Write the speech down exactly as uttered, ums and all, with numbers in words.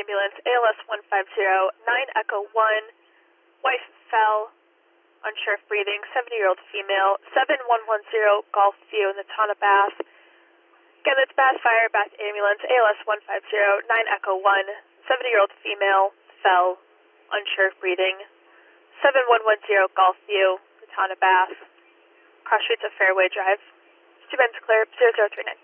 ambulance, A L S one five zero, nine Echo one, wife fell, unsure of breathing, seventy-year-old female, seven one one zero Golf View, Natana Bath. Again, it's Bath Fire, Bath Ambulance, A L S one five zero, nine Echo one, seventy-year-old female, fell, unsure of breathing, seven one one zero Golf View, Natana Bath, cross streets of Fairway Drive. Two bends clear, zero zero three nine.